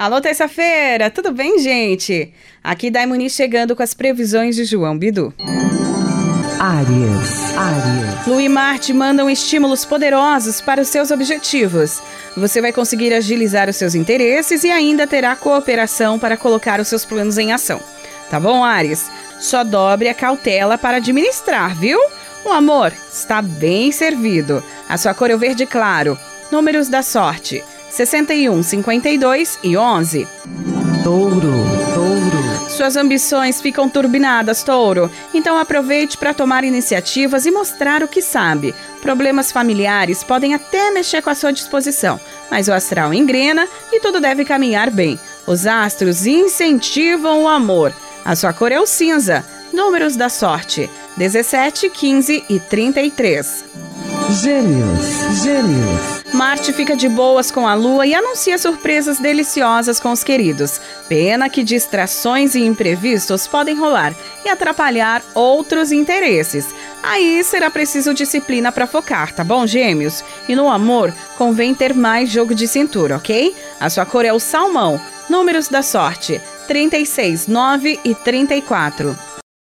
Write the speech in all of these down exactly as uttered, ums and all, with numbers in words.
Alô, terça-feira, tudo bem, gente? Aqui Daimoni chegando com as previsões de João Bidu. Áries, Áries. Lua e Marte mandam estímulos poderosos para os seus objetivos. Você vai conseguir agilizar os seus interesses e ainda terá cooperação para colocar os seus planos em ação. Tá bom, Áries? Só dobre a cautela para administrar, viu? O amor está bem servido. A sua cor é o verde claro. Números da sorte: sessenta e um, cinquenta e dois e onze. Touro, Touro. Suas ambições ficam turbinadas, Touro. Então aproveite para tomar iniciativas e mostrar o que sabe. Problemas familiares podem até mexer com a sua disposição, mas o astral engrena e tudo deve caminhar bem. Os astros incentivam o amor. A sua cor é o cinza. Números da sorte: dezessete, quinze e trinta e três. Gêmeos, Gêmeos. Marte fica de boas com a Lua e anuncia surpresas deliciosas com os queridos. Pena que distrações e imprevistos podem rolar e atrapalhar outros interesses. Aí será preciso disciplina para focar, tá bom, Gêmeos? E no amor, convém ter mais jogo de cintura, ok? A sua cor é o salmão. Números da sorte: trinta e seis, nove e trinta e quatro.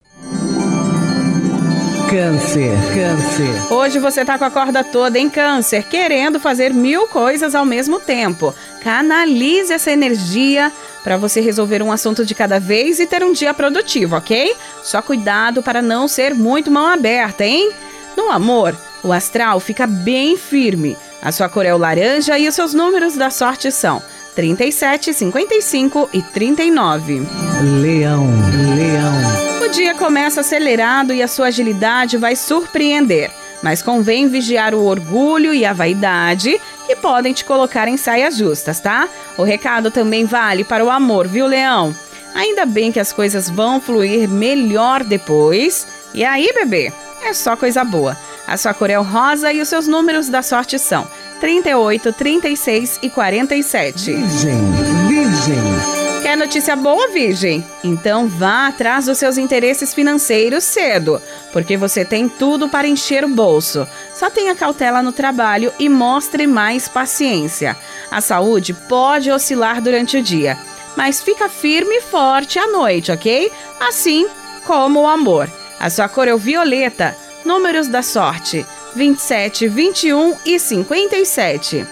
Câncer, Câncer. Hoje você tá com a corda toda em Câncer, querendo fazer mil coisas ao mesmo tempo. Canalize essa energia para você resolver um assunto de cada vez e ter um dia produtivo, ok? Só cuidado para não ser muito mão aberta, hein? No amor, o astral fica bem firme. A sua cor é o laranja e os seus números da sorte são trinta e sete, cinquenta e cinco e trinta e nove. Leão, Leão. O dia começa acelerado e a sua agilidade vai surpreender, mas convém vigiar o orgulho e a vaidade que podem te colocar em saias justas, tá? O recado também vale para o amor, viu, Leão? Ainda bem que as coisas vão fluir melhor depois. E aí, bebê? É só coisa boa. A sua cor é o rosa e os seus números da sorte são trinta e oito, trinta e seis e quarenta e sete. Virgem, Virgem. Quer notícia boa, Virgem? Então vá atrás dos seus interesses financeiros cedo, porque você tem tudo para encher o bolso. Só tenha cautela no trabalho e mostre mais paciência. A saúde pode oscilar durante o dia, mas fica firme e forte à noite, ok? Assim como o amor. A sua cor é o violeta. Números da sorte: vinte e sete, vinte e um e cinquenta e sete.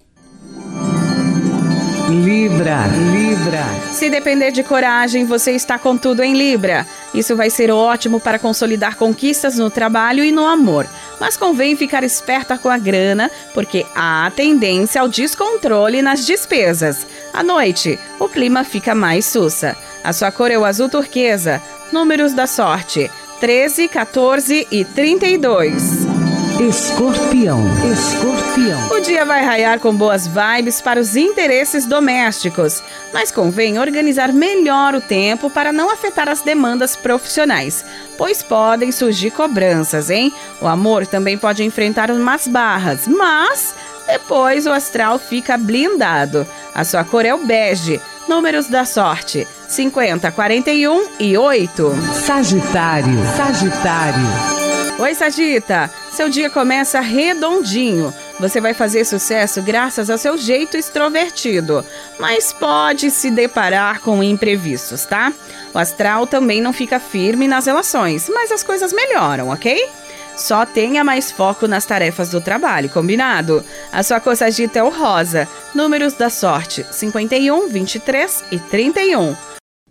Libra, Libra. Se depender de coragem, você está com tudo em Libra. Isso vai ser ótimo para consolidar conquistas no trabalho e no amor. Mas convém ficar esperta com a grana, porque há tendência ao descontrole nas despesas. À noite, o clima fica mais sussa. A sua cor é o azul turquesa. Números da sorte: treze, quatorze e trinta e dois. Escorpião, Escorpião. O dia vai raiar com boas vibes para os interesses domésticos, mas convém organizar melhor o tempo para não afetar as demandas profissionais, pois podem surgir cobranças, hein? O amor também pode enfrentar umas barras, mas depois o astral fica blindado. A sua cor é o bege. Números da sorte: cinquenta, quarenta e um e oito. Sagitário, Sagitário. Oi, Sagita! Seu dia começa redondinho. Você vai fazer sucesso graças ao seu jeito extrovertido, mas pode se deparar com imprevistos, tá? O astral também não fica firme nas relações, mas as coisas melhoram, ok? Só tenha mais foco nas tarefas do trabalho, combinado? A sua cor, Sagita, é o rosa. Números da sorte: cinquenta e um, vinte e três e trinta e um.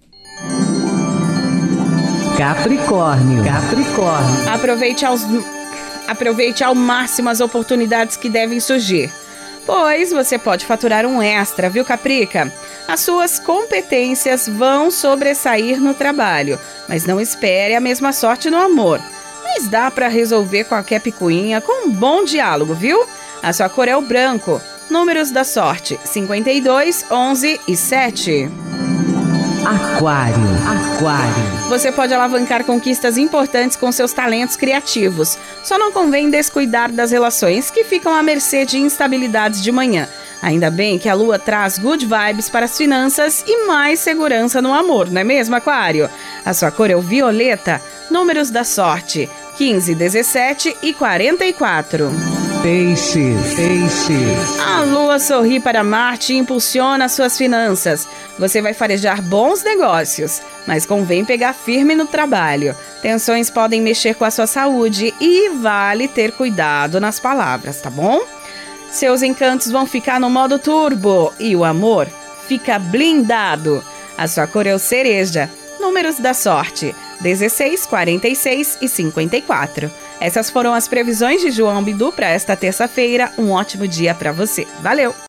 Capricórnio, Capricórnio. Aproveite, aos, aproveite ao máximo as oportunidades que devem surgir, pois você pode faturar um extra, viu, Caprica? As suas competências vão sobressair no trabalho, mas não espere a mesma sorte no amor. Mas dá para resolver qualquer picuinha com um bom diálogo, viu? A sua cor é o branco. Números da sorte: cinquenta e dois, onze e sete. Aquário, Aquário. Você pode alavancar conquistas importantes com seus talentos criativos. Só não convém descuidar das relações que ficam à mercê de instabilidades de manhã. Ainda bem que a Lua traz good vibes para as finanças e mais segurança no amor, não é mesmo, Aquário? A sua cor é o violeta. Números da sorte: quinze, dezessete e quarenta e quatro. Peixes, peixes. A lua sorri para Marte e impulsiona suas finanças. Você vai farejar bons negócios, mas convém pegar firme no trabalho. Tensões podem mexer com a sua saúde e vale ter cuidado nas palavras, tá bom? Seus encantos vão ficar no modo turbo e o amor fica blindado. A sua cor é o cereja. Números da sorte: dezesseis, quarenta e seis e cinquenta e quatro. Essas foram as previsões de João Bidu para esta terça-feira. Um ótimo dia para você. Valeu!